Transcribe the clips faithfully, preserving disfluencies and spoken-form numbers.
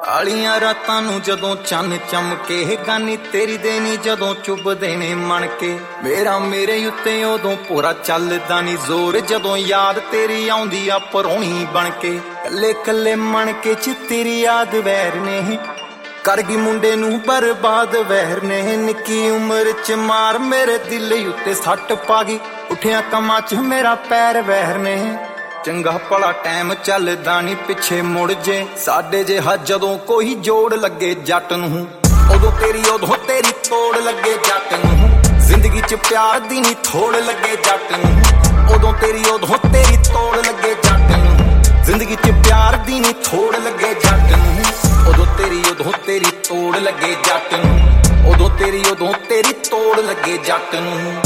ਆਲੀਆਂ ਰਾਤਾਂ ਨੂੰ ਜਦੋਂ ਚੰਨ ਚਮਕੇ ਗਾਨੀ ਤੇਰੀ ਦੇਣੀ ਜਦੋਂ ਚੁੱਭਦੇ ਨੇ ਮਣ ਕੇ ਮੇਰਾ ਮੇਰੇ ਉੱਤੇ ਉਦੋਂ ਪੂਰਾ ਚੱਲਦਾ ਨੀ ਜ਼ੋਰ ਜਦੋਂ ਯਾਦ ਤੇਰੀ ਆਉਂਦੀ ਆ ਪਰੋਣੀ ਬਣ ਕੇ ਕੱਲੇ ਕੱਲੇ ਮਣ ਕੇ ਚ ਤੇਰੀ ਯਾਦ ਵੈਰ ਨੇ ਕਰ ਗਈ ਮੁੰਡੇ ਨੂੰ ਬਰਬਾਦ ਵਹਿਰ ਨੇ ਨਿੱਕੀ ਉਮਰ ਚ ਮਾਰ ਮੇਰੇ ਦਿਲ ਉੱਤੇ ਸੱਟ ਪਾ ਗਈ ਉੱਠਿਆ ਕੰਮਾਂ ਚ ਮੇਰਾ ਪੈਰ ਵਹਿਰ ਨੇ ਚੰਗਾ ਭਲਾ ਟਾਈਮ ਚੱਲਦਾ ਨੀ ਪਿੱਛੇ ਮੁੜ ਜੇ ਸਾਡੇ ਜਿਹਾ ਜਦੋਂ ਕੋਈ ਜੋੜ ਲੱਗੇ ਜੱਟ ਨੂੰ ਉਦੋਂ ਤੇਰੀ ਉਦੋਂ ਤੇਰੀ ਤੋੜ ਲੱਗੇ ਜੱਟ ਨੂੰ ਜ਼ਿੰਦਗੀ ਚ ਪਿਆਰ ਦੀ ਨੀ ਥੋੜ ਲੱਗੇ ਜੱਟ ਨੂੰ ਉਦੋਂ ਤੇਰੀ ਉਦੋਂ ਤੇਰੀ ਤੋੜ ਲੱਗੇ ਜੱਟ ਨੂੰ ਜ਼ਿੰਦਗੀ ਚ ਪਿਆਰ ਦੀ ਨੀ ਥੋੜ ਲੱਗੇ ਜੱਟ ਨੂੰ ਉਦੋਂ ਤੇਰੀ ਉਦੋਂ ਤੇਰੀ ਤੋੜ ਲੱਗੇ ਜੱਟ ਨੂੰ ਉਦੋਂ ਤੇਰੀ ਉਦੋਂ ਤੇਰੀ ਤੋੜ ਲੱਗੇ ਜੱਟ ਨੂੰ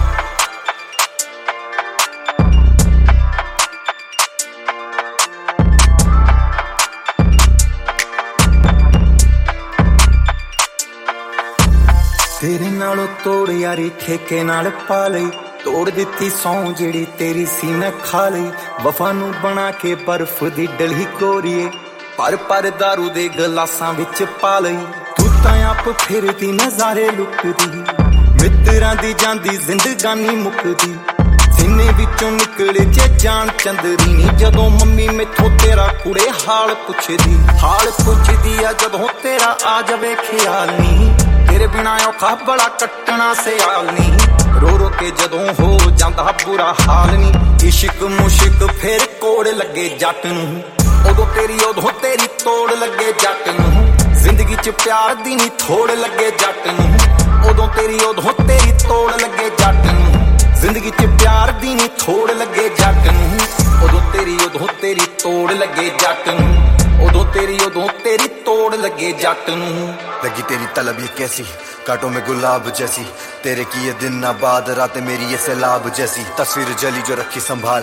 ਤੇਰੇ ਨਾਲੋਂ ਤੋੜ ਯਾਰੀ ਠੇਕੇ ਨਾਲ ਪਾ ਲਈ ਤੋੜ ਦਿੱਤੀ ਸੌਂ ਜਿਹੜੀ ਤੇਰੀ ਸੀ ਮੈਂ ਖਾ ਲਈ ਵਫਾ ਨੂੰ ਬਣਾ ਕੇ ਬਰਫ਼ ਦੀ ਡਲੀ ਕੋਰੀਏ ਪਰ ਪਰ ਦਾਰੂ ਦੇ ਗਲਾਸਾਂ ਵਿੱਚ ਪਾ ਲਈ ਤੂੰ ਤਾਂ ਆਪ ਫਿਰਦੀ ਨਜ਼ਾਰੇ ਲੁੱਕਦੀ ਮਿੱਤਰਾਂ ਦੀ ਜਾਂਦੀ ਜ਼ਿੰਦਗਾਨੀ ਮੁੱਕਦੀ ਸੀਨੇ ਵਿੱਚੋਂ ਨਿਕਲੇ ਜੇ ਜਾਨ ਚੰਦਰੀ ਨੀ ਜਦੋਂ ਮੰਮੀ ਮੈਥੋਂ ਤੇਰਾ ਕੁੜੇ ਹਾਲ ਪੁੱਛਦੀ ਹਾਲ ਪੁੱਛਦੀ ਆ ਜਦੋਂ ਤੇਰਾ ਆ ਜਾਵੇ ਖਿਆਲ ਨੀ ਤੇਰੇ ਬਿਨਾ ਔਖਾ ਬੜਾ ਕੱਟਣਾ ਸਿਆਲ ਨੀ ਰੋ ਰੋ ਕੇ ਜਦੋਂ ਹੋ ਜਾਂਦਾ ਬੁਰਾ ਹਾਲ ਨੀ ਇਸ਼ਕ ਮੁਸ਼ਕ ਫੇਰ ਕੋੜ ਲੱਗੇ ਜੱਟ ਨੂੰ ਉਦੋਂ ਤੇਰੀ ਉਦੋਂ ਤੇਰੀ ਤੋੜ ਲੱਗੇ ਜੱਟ ਨੂੰ ਜ਼ਿੰਦਗੀ ਚ ਪਿਆਰ ਦੀ ਨੀ ਥੋੜ ਲੱਗੇ ਜੱਟ ਨੂੰ ਉਦੋਂ ਤੇਰੀ ਉਦੋਂ ਤੇਰੀ ਤੋੜ ਲੱਗੇ ਜੱਟ ਨੂੰ ਜ਼ਿੰਦਗੀ ਚ ਪਿਆਰ ਦੀ ਨੀ ਥੋੜ ਲੱਗੇ ਜੱਟ ਨੂੰ ਉਦੋਂ ਤੇਰੀ ਉਦੋਂ ਤੇਰੀ ਤੋੜ ਲੱਗੇ ਜੱਟ ਨੂੰ ਉਦੋਂ ਤੇਰੀ ਉਦੋਂ ਤੇਰੀ ਤੋੜ ਲੱਗੇ ਜੱਟ ਨੂੰ लगी तेरी तलब ये कैसी कांटों में गुलाब जैसी तेरे की ये दिन ना बाद रातें मेरी ये सैलाब जैसी तस्वीर जली जो रखी संभाल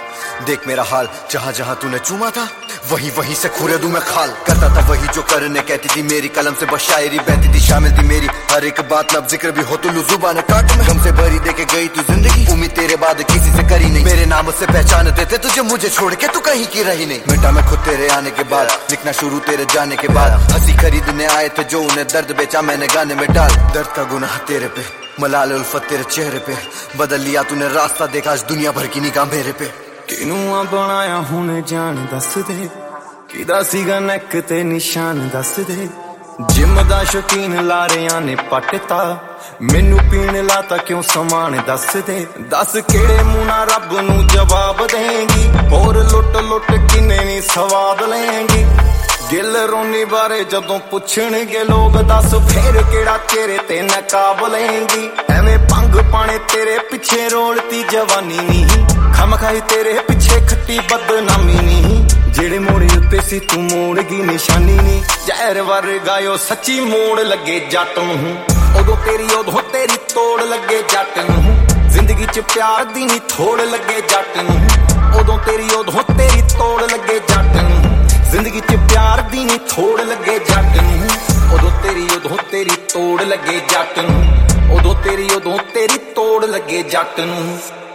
देख मेरा हाल जहाँ जहाँ तूने चूमा था वही वहीं से खुरे दूं मैं खाल करता था वही जो करने कहती थी मेरी कलम से बस शायरी बहती थी शामिल थी मेरी हर एक बात लब जिक्र भी हो तो लू जुबान काट में गम से भरी दे के गई तू जिंदगी उम्मीद तेरे बाद किसी से करी नहीं मेरे नाम से पहचान देते तुझे मुझे छोड़ के तू कहीं की रही नहीं मिटा मैं खुद तेरे आने के बाद लिखना शुरू तेरे जाने के बाद हंसी खरीदने आए थे जो उन्हें दर्द बेचा मैंने गाने में डाल दर्द का गुनाह तेरे पे मलाल उल्फत तेरे चेहरे पे बदल लिया तूने रास्ता देखा आज दुनिया भर की निगाह मेरे पे ਕਿਨੂੰ ਆ ਬਣਾਇਆ ਹੁਣ ਜਾਣ ਦੱਸ ਦੇ ਕਿਦਾ ਸੀਗਾ ਨੈਕ ਤੇ ਨਿਸ਼ਾਨ ਦੱਸ ਦੇ ਜਿਮ ਦਾ ਸ਼ੌਕੀਨ ਲਾਰਿਆਂ ਨੇ ਪੱਟਤਾ ਮੈਨੂੰ ਪੀਣ ਲਾਤਾ ਕਿਉਂ ਸਮਾਨ ਦੱਸ ਦੇ ਦੱਸ ਕਿਹੜੇ ਮੂੰਹ ਨਾਲ ਰੱਬ ਨੂੰ ਜਵਾਬ ਦੇਂਗੀ ਹੋਰ ਲੁੱਟ ਲੁੱਟ ਕਿੰਨੇ ਨੀ ਸਵਾਦ ਲੈਂਗੀ ਦਿਲ ਰੋਣੀ ਬਾਰੇ ਜਦੋਂ ਪੁੱਛਣਗੇ ਲੋਕ ਦੱਸ ਫੇਰ ਕਿਹੜਾ ਚਿਹਰੇ ਤੇ ਨਕਾਬ ਲੈਂਗੀ ਐਵੇਂ ਭੰਗ ਪਾਣੇ ਤੇਰੇ ਪਿੱਛੇ ਰੋਲਤੀ ਜਵਾਨੀ ਨੀ ਖਮ ਖਾਈ ਤੇਰੇ ਪਿੱਛੇ ਖੱਟੀ ਬਦਨਾਮੀ ਨੀ ਜਿਹੜੇ ਮੋੜੇ ਉੱਤੇ ਸੀ ਤੂੰ ਮੋੜ ਗਈ ਨਿਸ਼ਾਨੀ ਨੀ ਜ਼ਹਿਰ ਵਰਗਾਇਓ ਸੱਚੀ ਮੋੜ ਲੱਗੇ ਜੱਟ ਨੂੰ ਉਦੋਂ ਤੇਰੀ ਉਦੋਂ ਤੇਰੀ ਤੋੜ ਲੱਗੇ ਜੱਟ ਨੂੰ ਜ਼ਿੰਦਗੀ ਚ ਪਿਆਰ ਦੀ ਨੀ ਥੋੜ ਲੱਗੇ ਜੱਟ ਨੂੰ ਉਦੋਂ ਤੇਰੀ ਉਦੋਂ ਤੇਰੀ ਤੋੜ ਲੱਗੇ ਜੱਟ ਨੂੰ ਜ਼ਿੰਦਗੀ ਚ ਪਿਆਰ ਦੀ ਨੀ ਥੋੜ ਲੱਗੇ ਜੱਟ ਨੂੰ ਉਦੋਂ ਤੇਰੀ ਉਦੋਂ ਤੇਰੀ ਤੋੜ ਲੱਗੇ ਜੱਟ ਨੂੰ ਉਦੋਂ ਤੇਰੀ ਉਦੋਂ ਤੇਰੀ ਤੋੜ ਲੱਗੇ ਜੱਟ ਨੂੰ